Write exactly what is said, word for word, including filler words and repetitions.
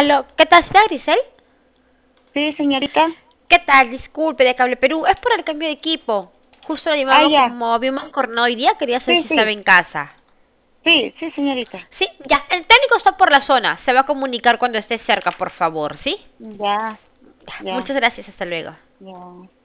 Aló, ¿qué tal, señora Grisel? Sí, señorita. ¿Qué tal? Disculpe, de Cable Perú. Es por el cambio de equipo. Justo lo Ah, llamaba ya. como habíamos acordado hoy día, quería saber Sí, si estaba sí. en casa. Sí, sí, señorita. Sí, ya, el técnico está por la zona. Se va a comunicar cuando esté cerca, por favor, ¿sí? Ya, Ya, ya, muchas gracias, hasta luego. ya.